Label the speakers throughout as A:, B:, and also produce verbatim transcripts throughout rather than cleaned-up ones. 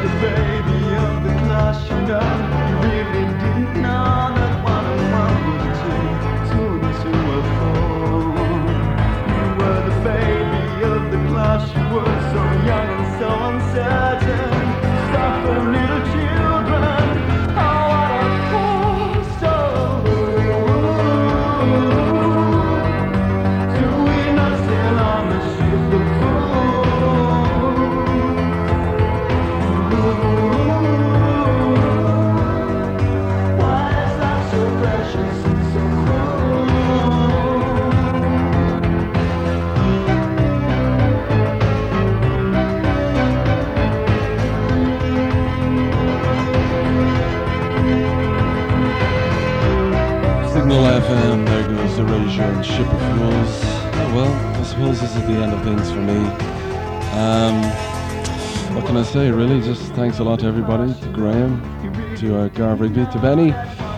A: Say really, just thanks a lot to everybody, to Graham, to uh, Garv Rigby, to Benny.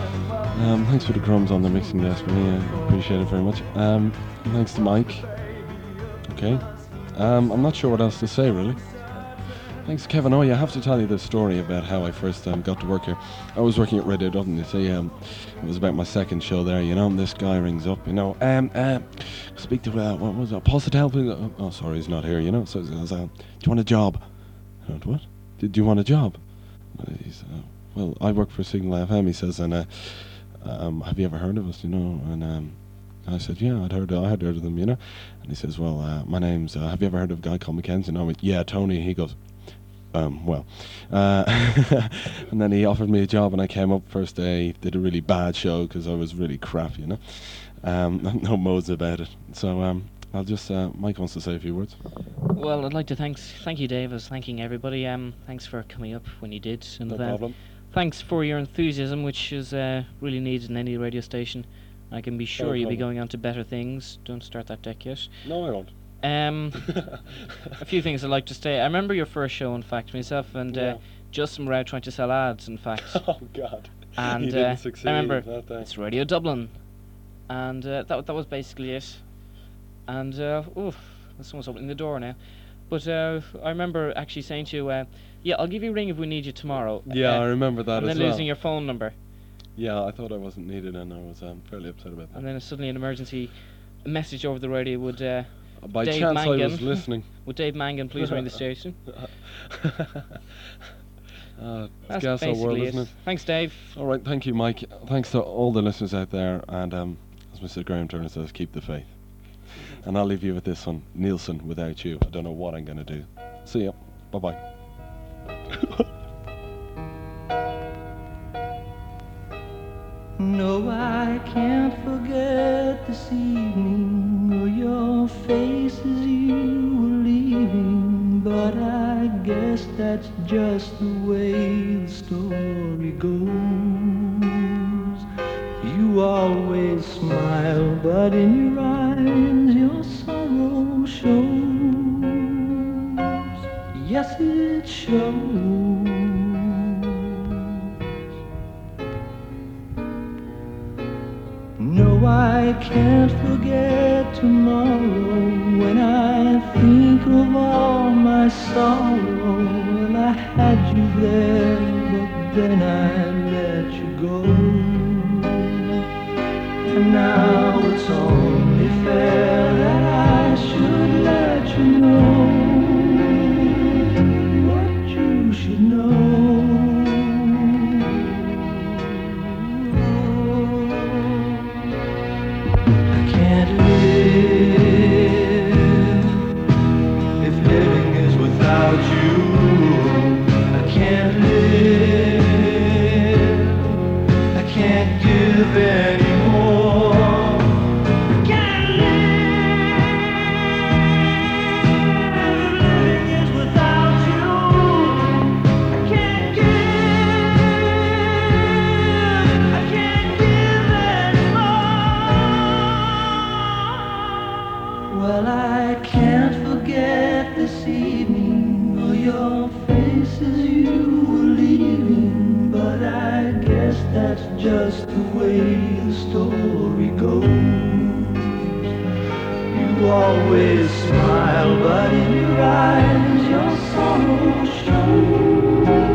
A: Um, thanks for the crumbs on the mixing desk for me, I appreciate it very much. Um, thanks to Mike. Okay. Um, I'm not sure what else to say really. Thanks Kevin. Oh yeah, I have to tell you the story about how I first um, got to work here. I was working at Radio Dublin, you see, um, it was about my second show there, you know, and this guy rings up, you know, um, uh, speak to, uh, what was it, Positel, please? Oh, sorry, he's not here, you know, so he goes, uh, do you want a job? I went, what? Did you want a job? He said, oh, well, I work for Signal F M, he says, and uh, um, have you ever heard of us, you know? And um, I said, yeah, I'd heard, I had heard of them, you know? And he says, well, uh, my name's, uh, have you ever heard of a guy called Mackenzie? And I went, yeah, Tony. He goes, um, well. Uh, and then he offered me a job, and I came up first day, did a really bad show, because I was really crap, you know? Um, no modes about it. So, um, I'll just, uh, Mike wants to say a few words.
B: Well, I'd like to thanks, thank you, Dave. I was thanking everybody. Um, thanks for coming up when you did. And,
A: no
B: uh,
A: problem.
B: Thanks for your enthusiasm, which is uh, really needed in any radio station. I can be sure no you'll be going on to better things. Don't start that deck yet.
A: No, I won't.
B: Um, a few things I'd like to say. I remember your first show, in fact, myself and
A: yeah.
B: uh, Justin were out trying to sell ads, in fact.
A: Oh, God.
B: And
A: you didn't
B: uh,
A: succeed
B: I remember
A: that day.
B: It's Radio Dublin. And uh, that, that was basically it. And, uh, oof, someone's opening the door now. But uh, I remember actually saying to you, uh, yeah, I'll give you a ring if we need you tomorrow.
A: Yeah,
B: uh,
A: I remember that
B: and
A: as
B: then
A: well.
B: losing your phone number.
A: Yeah, I thought I wasn't needed, and I was um, fairly upset about that.
B: And then suddenly an emergency message over the radio would... Uh,
A: uh, by
B: Dave
A: chance
B: Mangan,
A: I was listening.
B: Would Dave Mangan please ring the station?
A: uh,
B: That's
A: it's
B: basically
A: world,
B: it.
A: isn't it?
B: Thanks, Dave.
A: All right, thank you, Mike. Thanks to all the listeners out there, and um, as Mister Graham Turner says, keep the faith. And I'll leave you with this one, Nielsen, Without You. I don't know what I'm going to do. See ya. Bye-bye.
C: No, I can't forget this evening or your face as you were leaving, but I guess that's just the way the story goes. You always smile, but in your eyes your sorrow shows. Yes, it shows. No, I can't forget tomorrow when I think of all my sorrow. Well, I had you there, but then I let you go. And now it's only fair that I should let you know what you should know. Just the way the story goes. You always smile, but in your eyes your sorrow shows.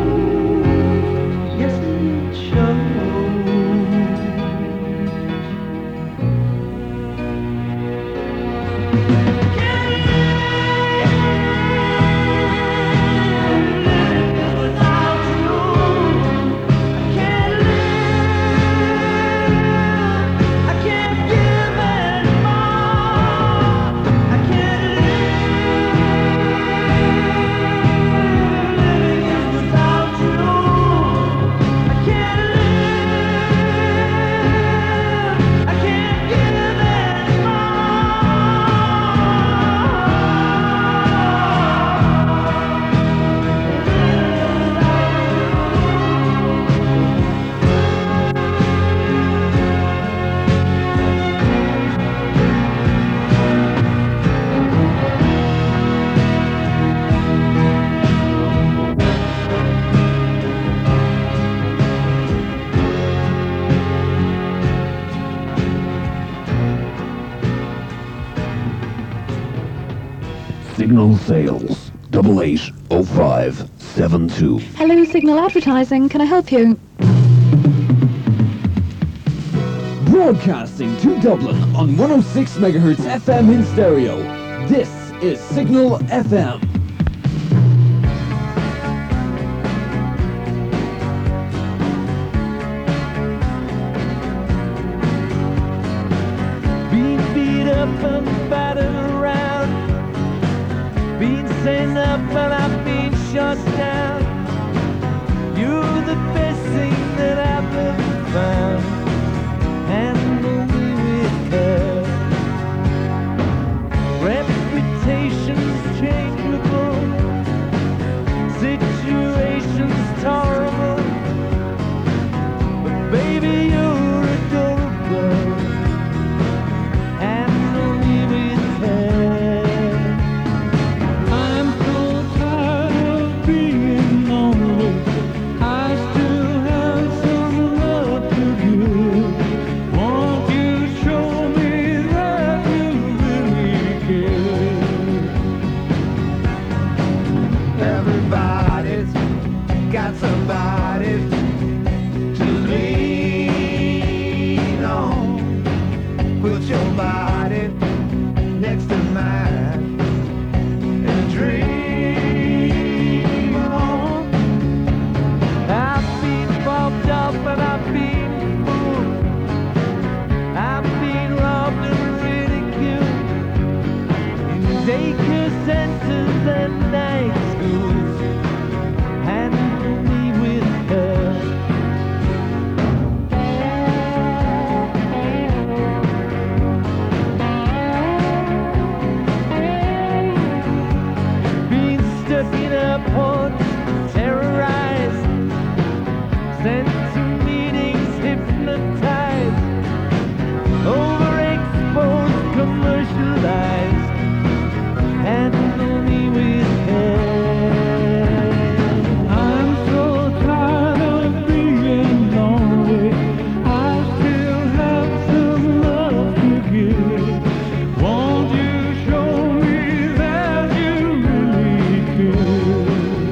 D: Signal Sales, double eight oh five seven two.
E: Hello, Signal Advertising. Can I help you?
F: Broadcasting to Dublin on one oh six megahertz F M in stereo. This is Signal F M.
C: Being beat up and battered around, being sent up and I've been shut down. You're the best thing that I've ever found. Handle me with her. Reputation's changeable, situation's tolerable, but baby you're adorable. Handle me with her. I'm so tired of being lonely. I still have some love to give. Won't you show me that you really care? Everybody's got somebody to lean on. Put your body next to mine and dream on. I've been bumped up and I've been fooled. I've been loved and ridiculed in daycare centers and night schools. Handle me with her. Being stuck in a port, terrorized, sent to meetings, hypnotized, overexposed, commercialized. Handle me with her. I'm so tired of being lonely. I still have some love to give. Won't you show me that you really care?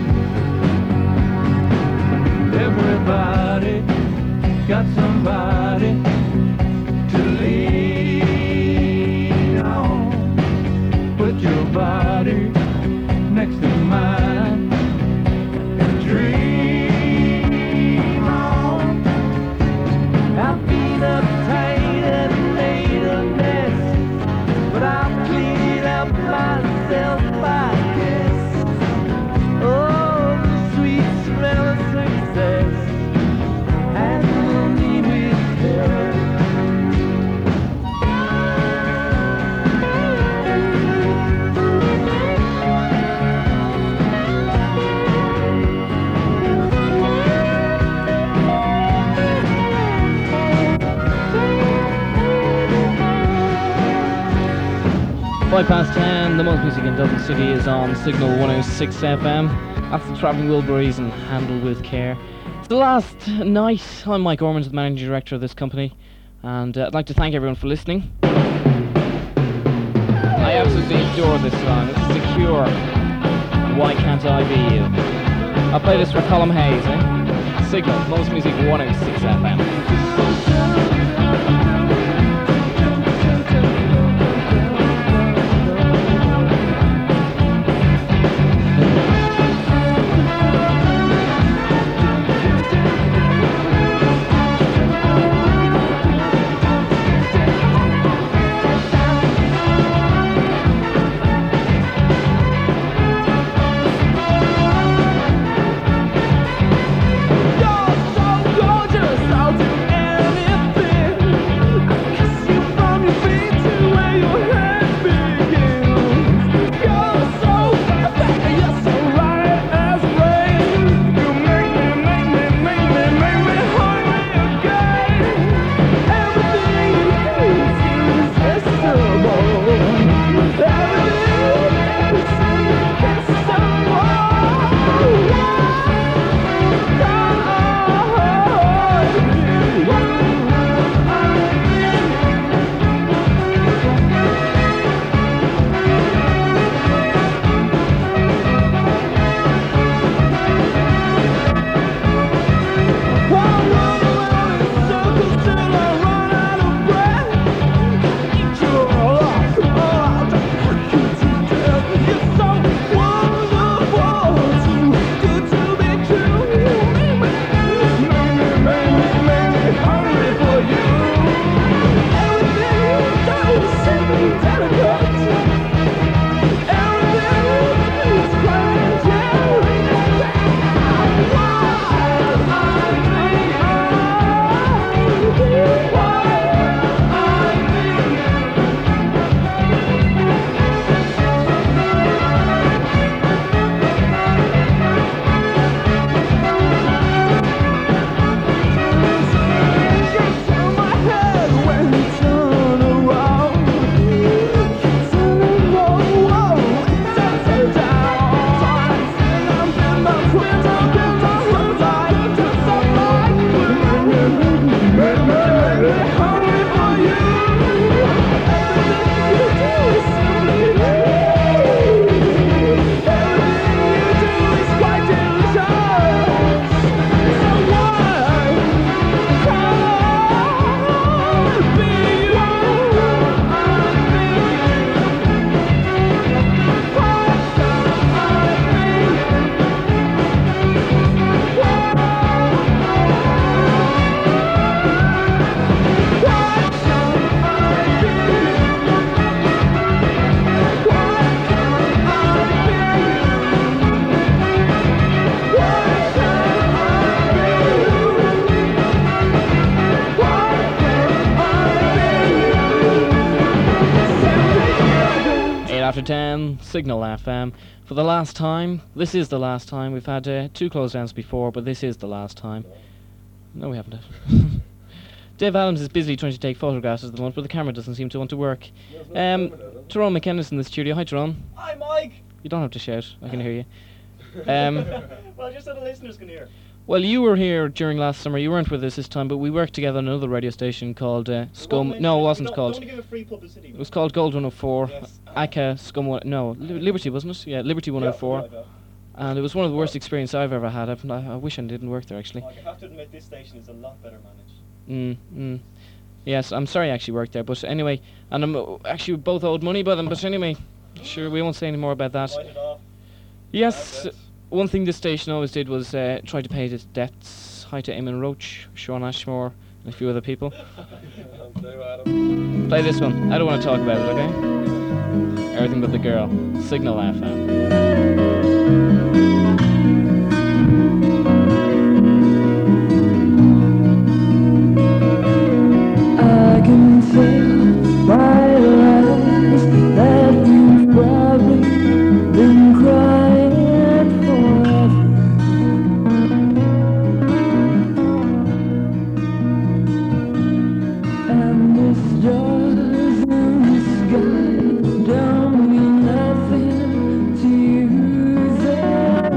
C: Everybody got somebody to lean on. Put your body next to mine and dream on. I've been uptight and made a mess, but I'll clean it up myself, I guess. Oh, the sweet smell of success. Handle me with her.
B: Five past ten, the most music in Dublin City is on Signal one oh six F M. That's the Travelling Wilburys and Handle with Care. It's the last night. I'm Mike Ormond, the managing director of this company, and uh, I'd like to thank everyone for listening. I absolutely adore this song. This is The Cure. Why Can't I Be You? I'll play this for Colm Hayes, eh? Signal, most music one oh six F M.
C: You're so gorgeous, I'll do anything.
B: on Signal F M for the last time. This is the last time. We've had uh, two close downs before, but this is the last time. No, we haven't. Dave Adams is busy trying to take photographs at the moment, but the camera doesn't seem to want to work. Um, Tyrone McKenna's in the studio. Hi, Tyrone.
G: Hi, Mike!
B: You don't have to shout. I can hear you. Um,
G: Well, just so the listeners can hear.
B: well, you were here during last summer. You weren't with us this time, but we worked together on another radio station called uh, Scum. No, it wasn't
G: don't,
B: called.
G: Don't give it free publicity.
B: It was called Gold one oh four.
G: Yes.
B: A C A Scum one. No, Li- Liberty, wasn't it? Yeah, Liberty one oh four.
G: Yeah, like
B: And it was one of the worst experiences I've ever had. I've, I, I wish I didn't work there, actually.
G: that. I have to admit, this station is a lot better managed.
B: Mm, mm. Yes, I'm sorry I actually worked there, but anyway, and I'm uh, actually both owed money by them, but anyway, sure, we won't say any more about that.
G: Write it off.
B: Yes,
G: Bad
B: one thing this station always did was uh, try to pay its debts. Hi to Eamon Roach, Sean Ashmore, and a few other people. Play this one. I don't want to talk about it, okay? Everything but the girl. Signal F M.
C: I can tell by your eyes that you've probably been crying forever. And the stars in the sky don't mean nothing to you. They're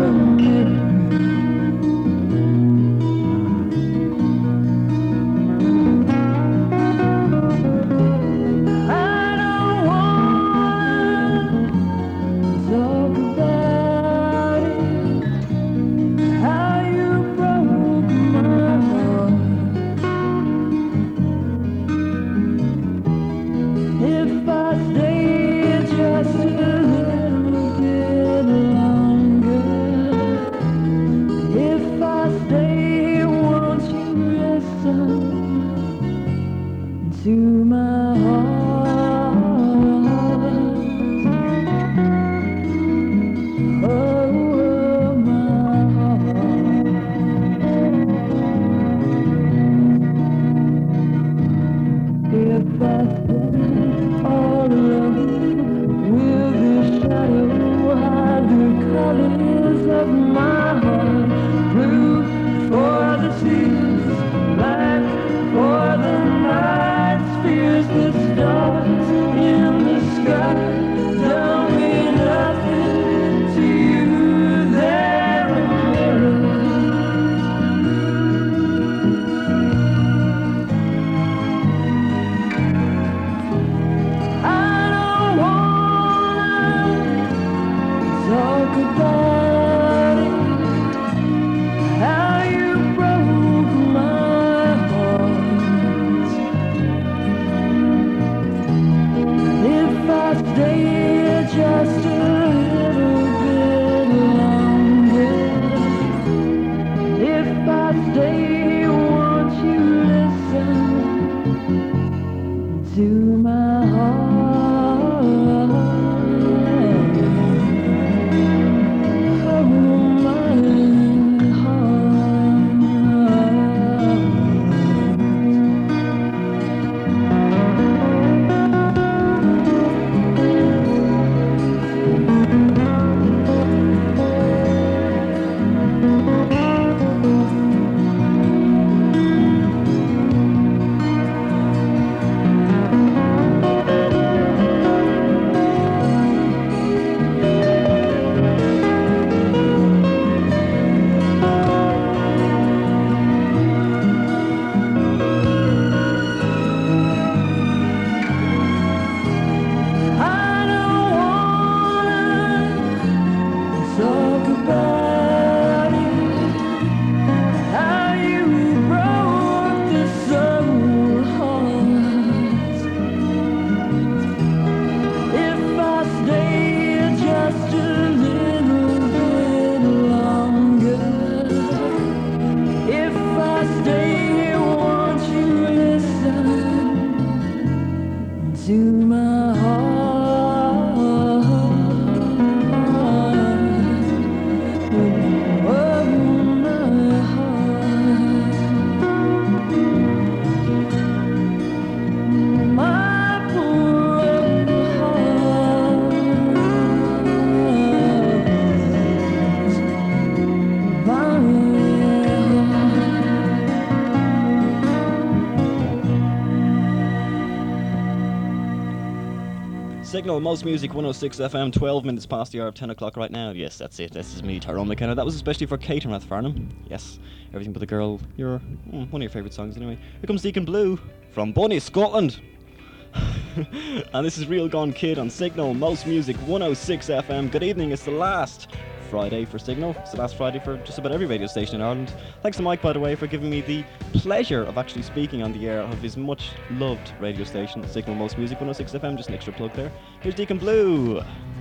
H: Signal, Most Music, one oh six F M, twelve minutes past the hour of ten o'clock right now. Yes, that's it. This is me, Tyrone McKenna. That was especially for Kate and Rathfarnham. Yes, Everything But the Girl. Your mm, one of your favourite songs, anyway. Here comes Deacon Blue from Bunny, Scotland. And this is Real Gone Kid on Signal, Most Music, one oh six F M. Good evening. It's the last Friday for Signal. It's the last Friday for just about every radio station in Ireland. Thanks to Mike, by the way, for giving me the pleasure of actually speaking on the air of his much loved radio station, Signal Most Music, one oh six F M. Just an extra plug there. Here's Deacon Blue.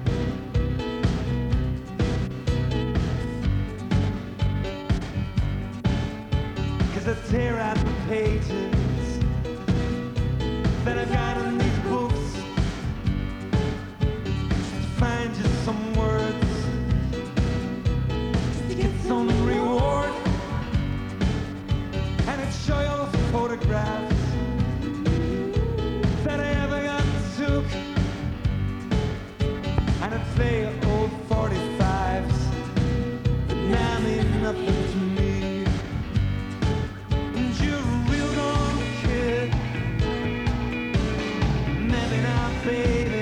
I: Cause I tear out the pages that I've got in these books to find just some words to get some reward, and it show you all the photographs that I ever got took, and I'd play old forty-fives that now mean nothing to me. And you're a real gone kid, maybe not, baby.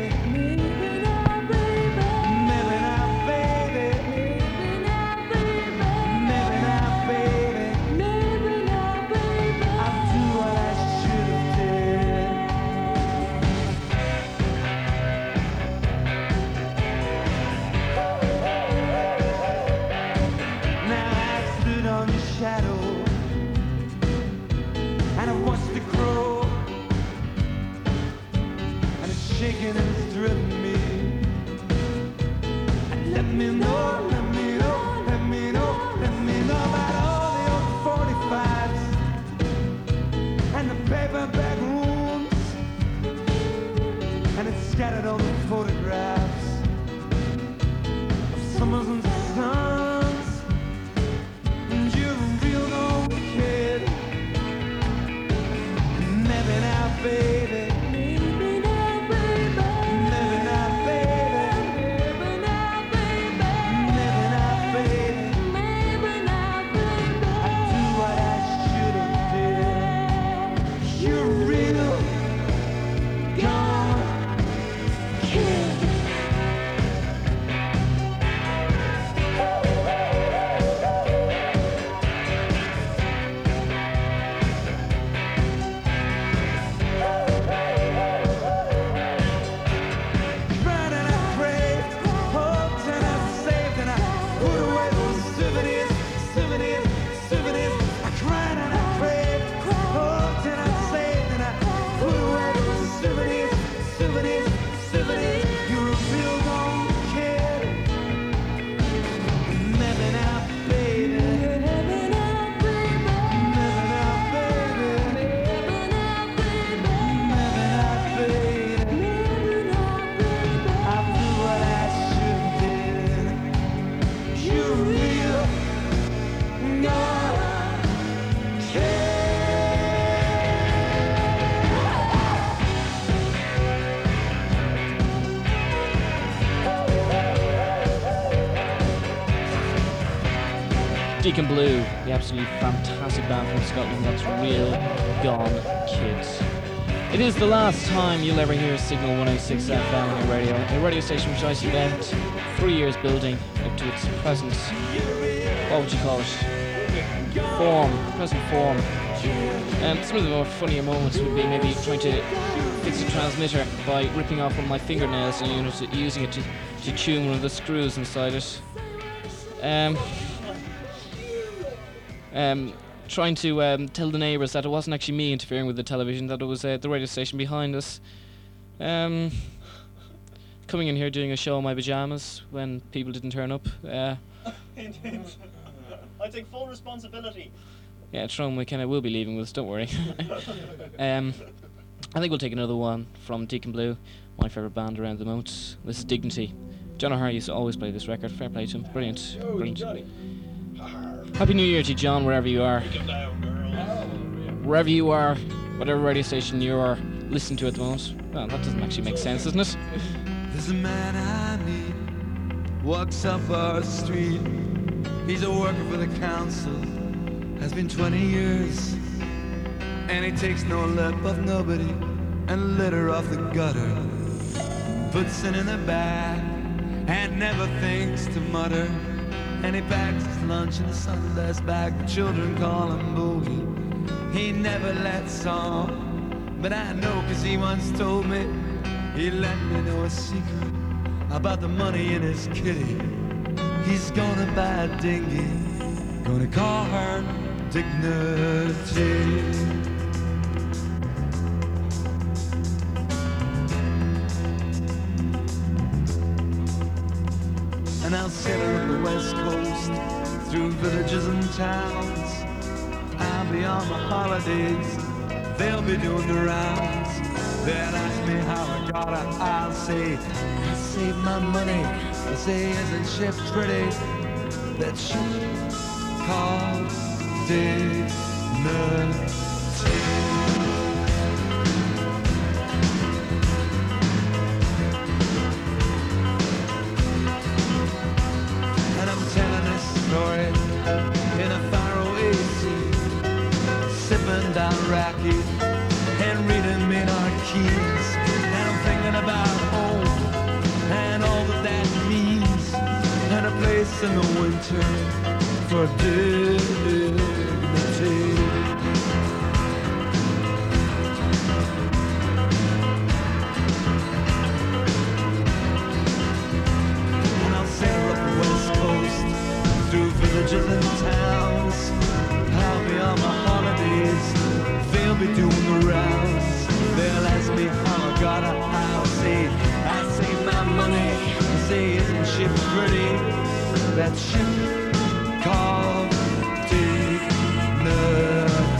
I: And it's driven me. And let me know, let me know, let me know, let me know about all the old forty-fives and the paperback rooms, and it's scattered all the photographs of summers and suns. And you're a real old kid, maybe now, baby.
B: Deacon Blue, the absolutely fantastic band from Scotland, that's Real Gone Kids. It is the last time you'll ever hear Signal one oh six F M on your radio, a radio station which I spent three years building up to its present, what would you call it, form, present form. Um, some of the more funnier moments would be maybe trying to fix a transmitter by ripping off one of my fingernails and using it to, to tune one of the screws inside it. Um... Um, trying to um, tell the neighbours that it wasn't actually me interfering with the television, that it was uh, the radio station behind us. Um, coming in here doing a show in my pyjamas when people didn't turn up. Uh,
G: I take full responsibility.
B: Yeah, Tyrone McKenna will be leaving with us, don't worry. um, I think we'll take another one from Deacon Blue, my favourite band around the moment. This is Dignity. John O'Hara used to always play this record. Fair play to him. Brilliant. Brilliant. Happy New Year to you, John, wherever you are. Wherever you are, whatever radio station you are listening to at the moment. Well, that doesn't actually make sense, doesn't it?
I: There's a man I meet, walks up our street. He's a worker for the council, has been twenty years. And he takes no lip of nobody and litter off the gutter. puts it in the bag, and never thinks to mutter. And he packs his lunch in a Sunday bag. The children call him Boogie. He never lets on, but I know 'cause he once told me. He let me know a secret about the money in his kitty. He's gonna buy a dinghy, gonna call her Dignity. And I'll sail her up the west coast, through villages and towns. I'll be on my holidays, they'll be doing the rounds. They'll ask me how I got it, I'll say I saved my money. They'll say, isn't she pretty? That ship called Dignity. Story in a faraway sea, sipping down Rocky and reading Maynard Keynes. And I'm thinking about home and all that that means, and a place in the winter for dignity. And I'll sail up the west coast, through villages and towns. I'll be on my holidays, they'll be doing the rounds. They'll ask me how I got it, I'll say I saved my money. They say, isn't she pretty? That ship called Dignity.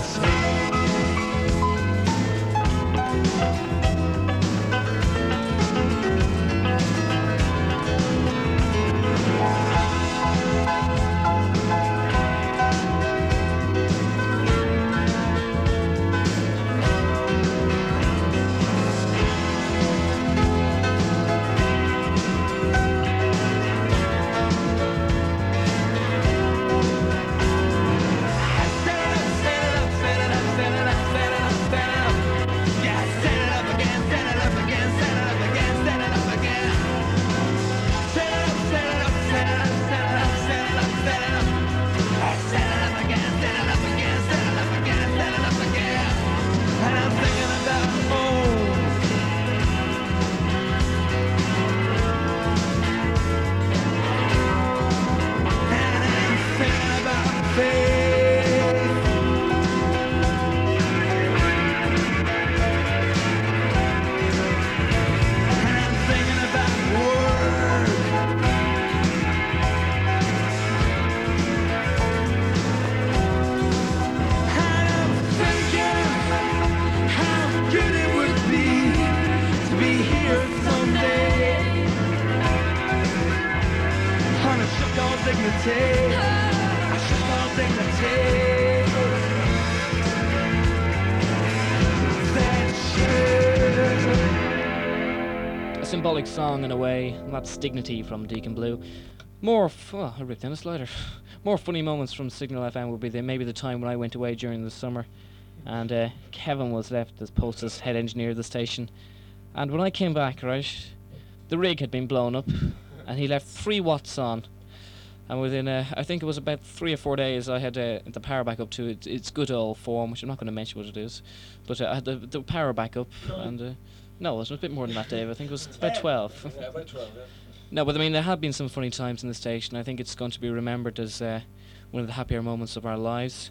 B: A symbolic song in a way, and that's Dignity from Deacon Blue. More, f- oh, I ripped in a slider. More funny moments from Signal F M would be the, maybe the time when I went away during the summer, and uh, Kevin was left as post as head engineer of the station. And when I came back, right, the rig had been blown up, and he left three watts on. And within, uh, I think it was about three or four days, I had uh, the power back up to it, its good old form, which I'm not going to mention what it is, but uh, I had the, the power back up, and uh, no, it was a bit more than that, Dave. I think it was about twelve.
A: Yeah, about twelve, yeah.
B: No, but I mean, there have been some funny times in the station. I think it's going to be remembered as uh, one of the happier moments of our lives.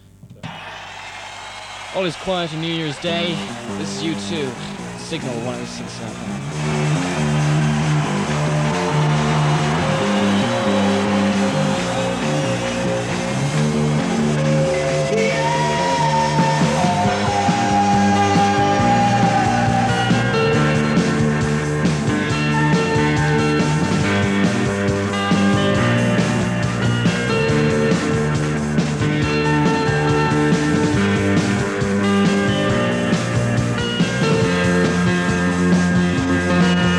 B: All is quiet on New Year's Day. This is U two, Signal one oh six F M.
I: Thank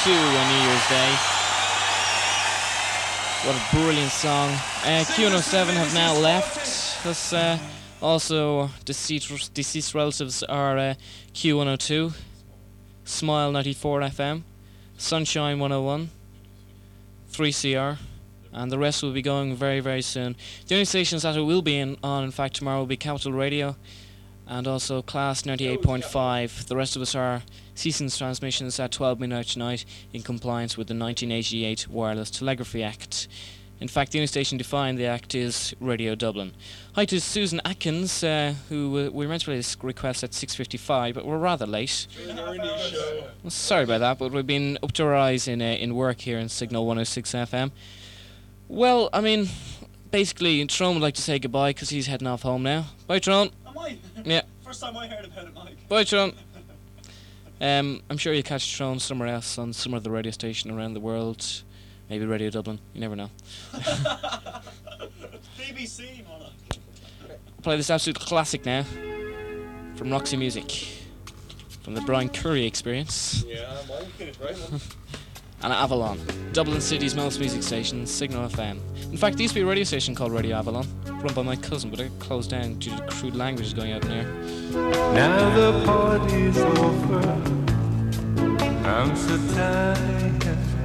B: two on New Year's Day. What a brilliant song. Uh, Q one oh seven have now left. That's, uh, also, deceased, deceased relatives are uh, Q one oh two, Smile ninety-four F M, Sunshine one oh one, three C R, and the rest will be going very, very soon. The only stations that it will be in, on, in fact, tomorrow will be Capital Radio and also Class ninety-eight point five. The rest of us are ceasing transmissions at twelve midnight tonight in compliance with the nineteen eighty-eight Wireless Telegraphy Act. In fact, the only station to define the Act is Radio Dublin. Hi to Susan Atkins, uh, who uh, we were meant to play this request at six fifty-five, but we're rather late. Well, sorry about that, but we've been up to our eyes in, uh, in work here in Signal one oh six F M. Well, I mean, basically, Tyrone would like to say goodbye because he's heading off home now. Bye, Tyrone.
G: Am I?
B: Yeah.
G: First time I heard about it, Mike.
B: Bye, Tyrone. Um, I'm sure you'll catch Tyrone somewhere else on some other radio station around the world. Maybe Radio Dublin. You never know.
G: B B C, man.
B: Play this absolute classic now from Roxy Music, from the Brian Curry Experience.
A: Yeah, Mike, right?
B: And Avalon, Dublin City's most music station, Signal F M. In fact, there used to be a radio station called Radio Avalon, run by my cousin, but it closed down due to the crude languages going out in here.
I: Now the party's over. I'm so tired.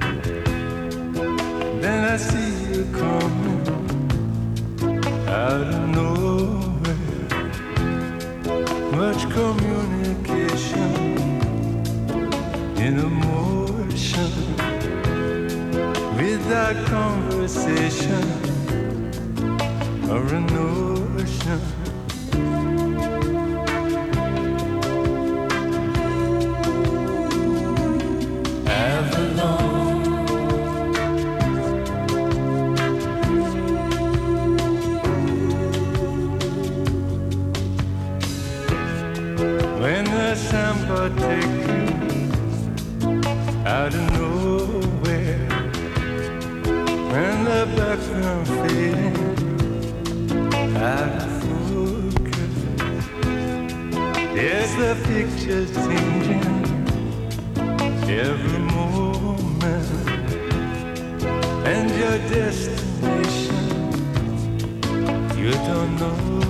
I: Then I see you coming out of nowhere. Much communication in emotion, without conversation or a notion. Avalon. When the samba take you out of nowhere, when the background fading out of focus, there's the pictures changing every moment, and your destination you don't know.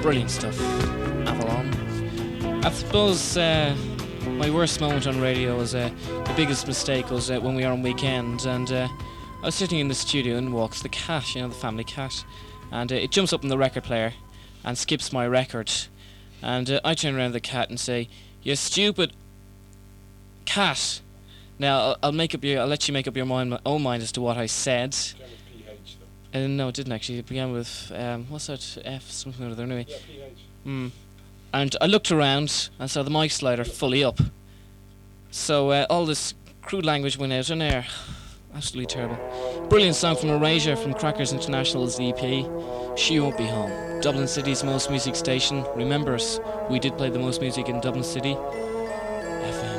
B: brilliant stuff. Avalon. I suppose uh, my worst moment on radio was uh, the biggest mistake was uh, when we were on weekend, and uh, I was sitting in the studio and walks the cat, you know, the family cat, and uh, it jumps up in the record player and skips my record, and uh, I turn around to the cat and say, "You stupid cat." Now I'll, I'll make up your, I'll let you make up your mind, my own mind as to what I said. Uh, no, it didn't actually. It began with, um, what's that, F, something or other, anyway.
A: Yeah, P H.
B: Mm. And I looked around and saw the mic slider fully up. So uh, all this crude language went out in air. Absolutely terrible. Brilliant song from Erasure from Crackers International's E P. She Won't Be Home. Dublin City's most music station. Remember us, we did play the most music in Dublin City. F M.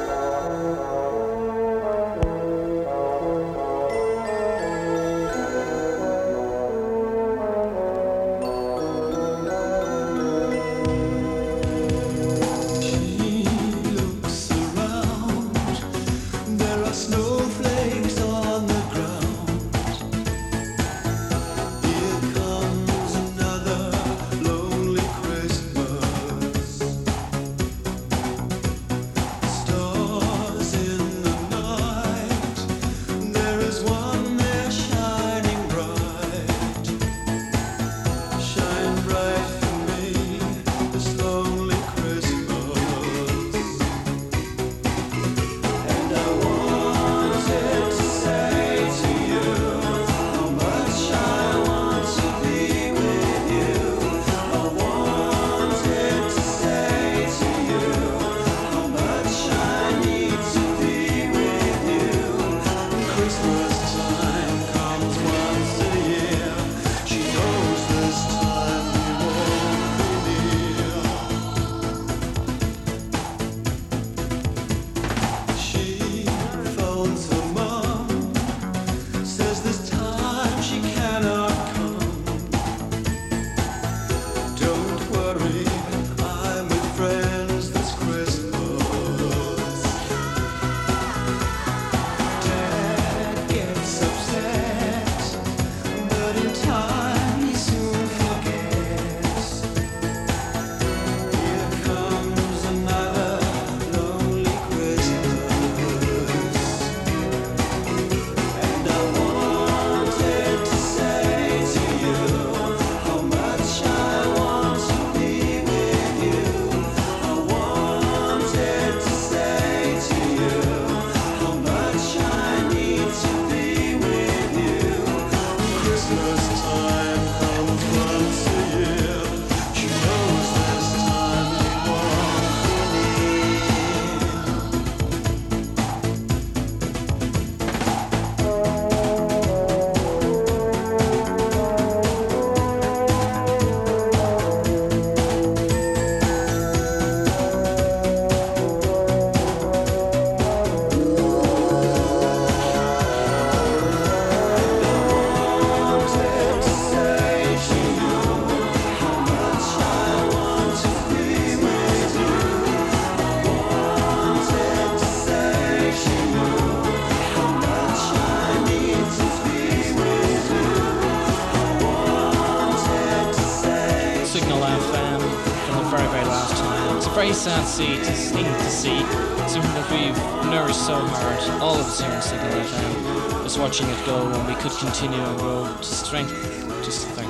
B: Very sad see, to see, to see something that we've nourished so hard, all of us here in Signal F M, just watching it go, and we could continue and grow to strength, to strength.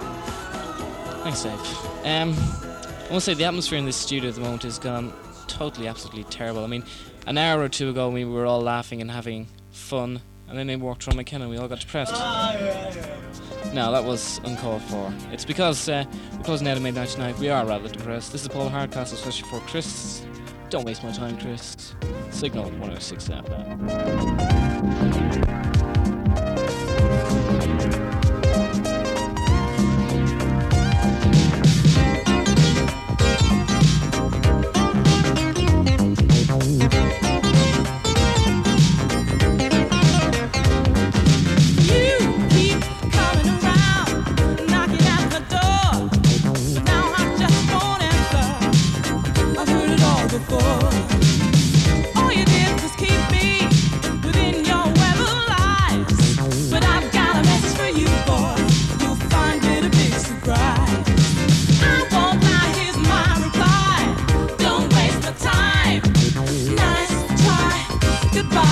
B: Thanks, Dave. Um, I want to say the atmosphere in this studio at the moment has gone totally, absolutely terrible. I mean, an hour or two ago we were all laughing and having fun, and then they walked around McKenna and we all got depressed. No, that was uncalled for. It's because uh, we're closing out at midnight tonight. We are rather depressed. This is Paul Hardcastle, especially for Chris. Don't waste my time, Chris. Signal one oh six F M.
J: All you did was keep me within your way.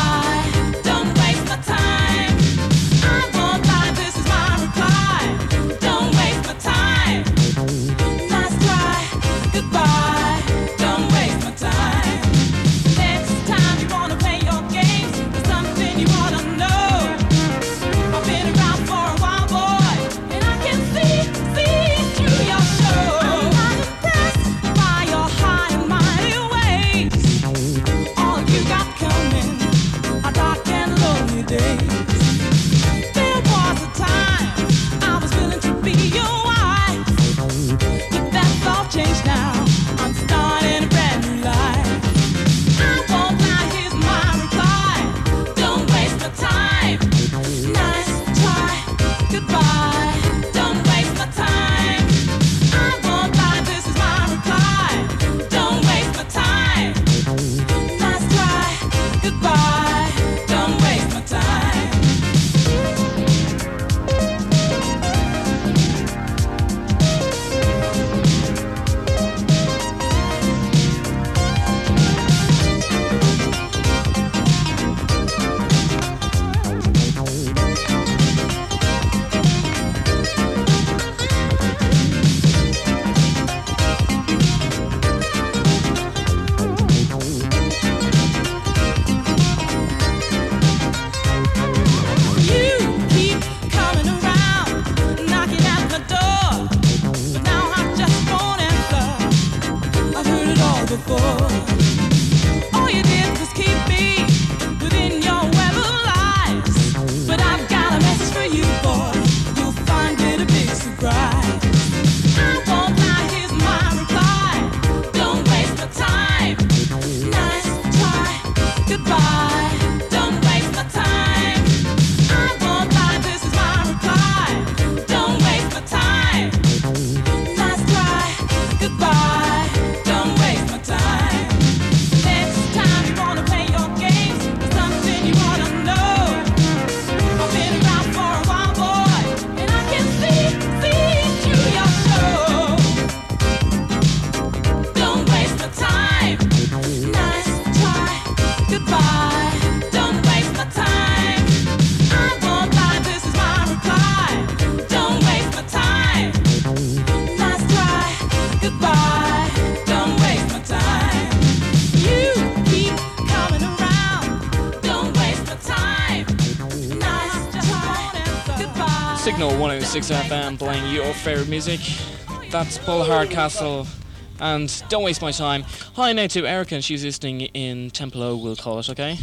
B: Signal one oh six F M playing your favourite music. That's Paul Hardcastle and Don't Waste My Time. Hi now to Erica, and she's listening in Templo, we'll call it, okay?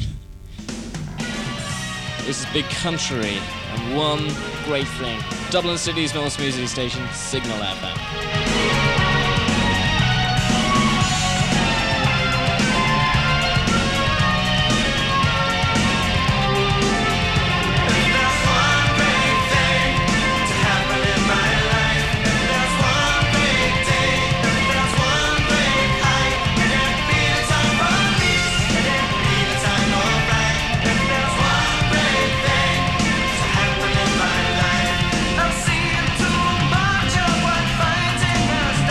B: This is Big Country and One Great Thing. Dublin City's most music station, Signal F M.
I: I'm seeing too much of what fighting us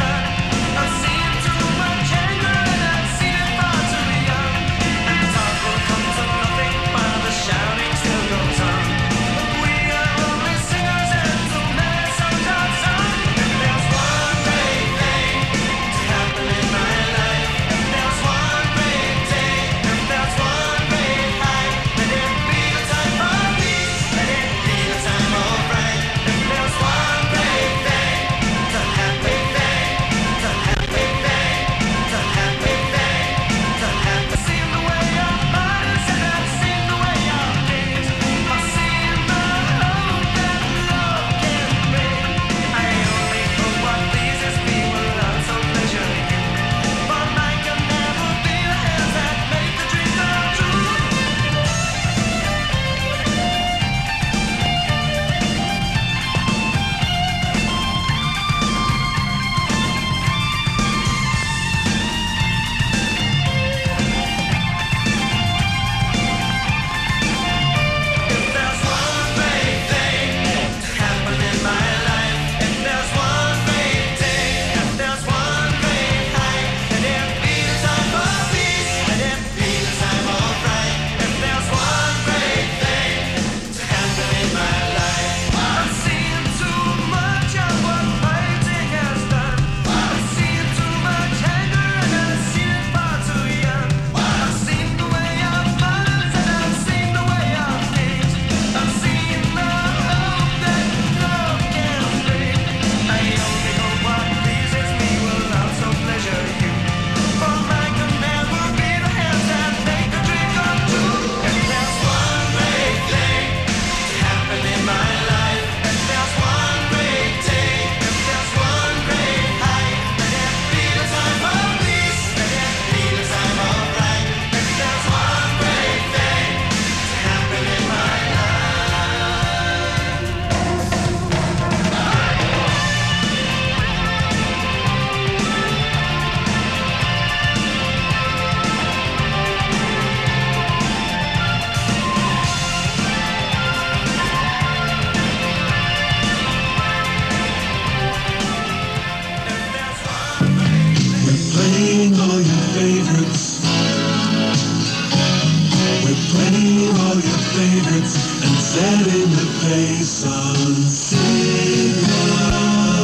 J: all your favorites and setting the pace on Signal.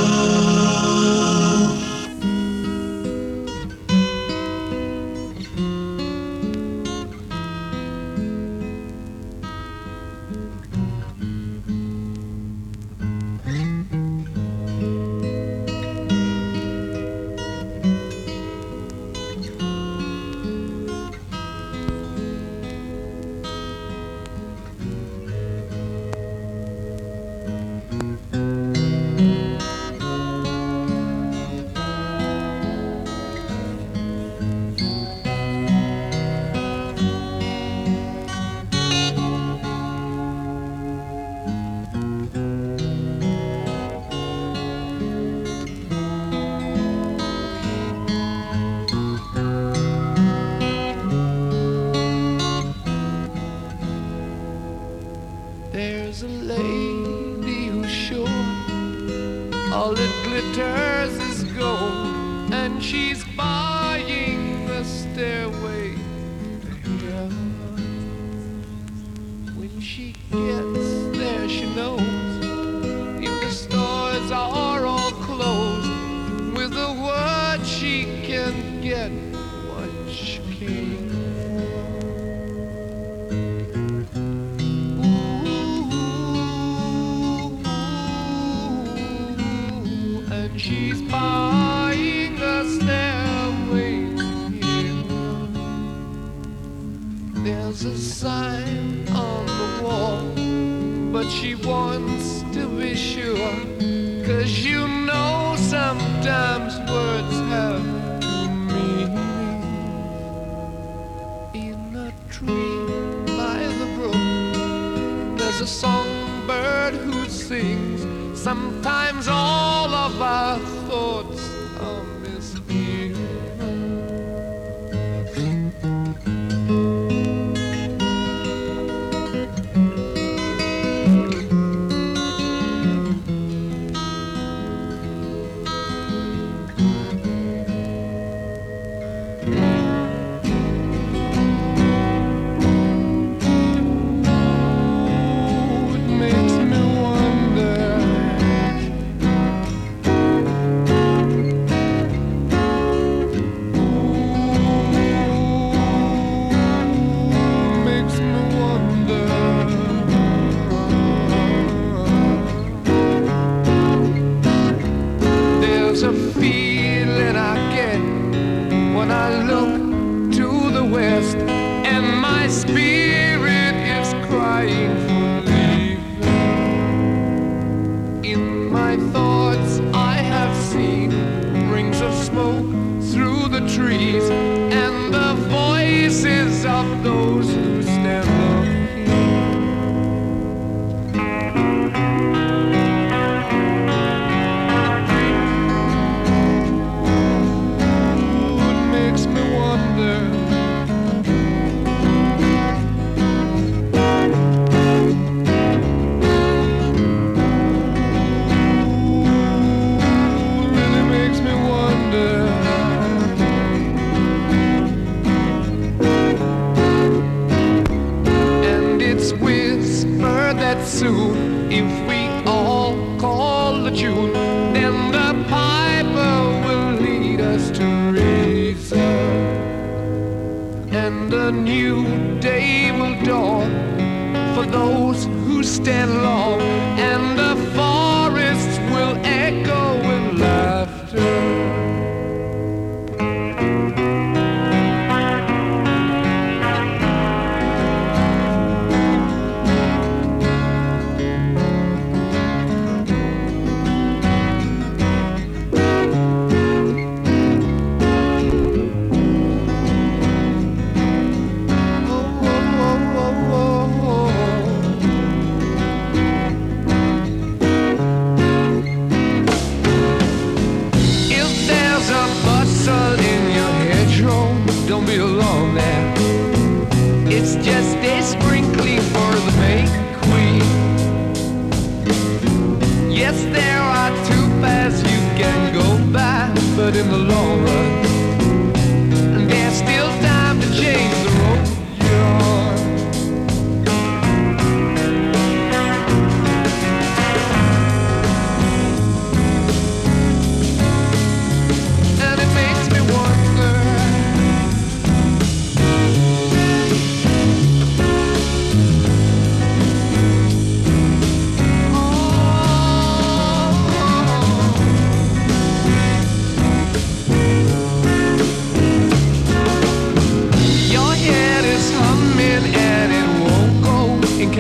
I: There's a lady who's sure all that glitters is gold, and she's buying the stairway to heaven. When she gets there, she knows if the stores are all closed, with a word she can get what she came for. She's buying a stairway here. There's a sign on the wall, but she wants to be sure, 'cause you know sometimes words have two meanings. In a tree by the brook, there's a songbird who sings. Sometimes all of our thoughts are misgiven.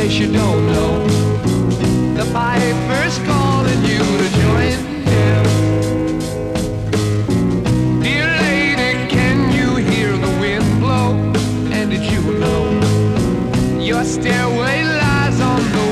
I: case you don't know, the piper's calling you to join him. Dear lady, can you hear the wind blow? And did you know your stairway lies on the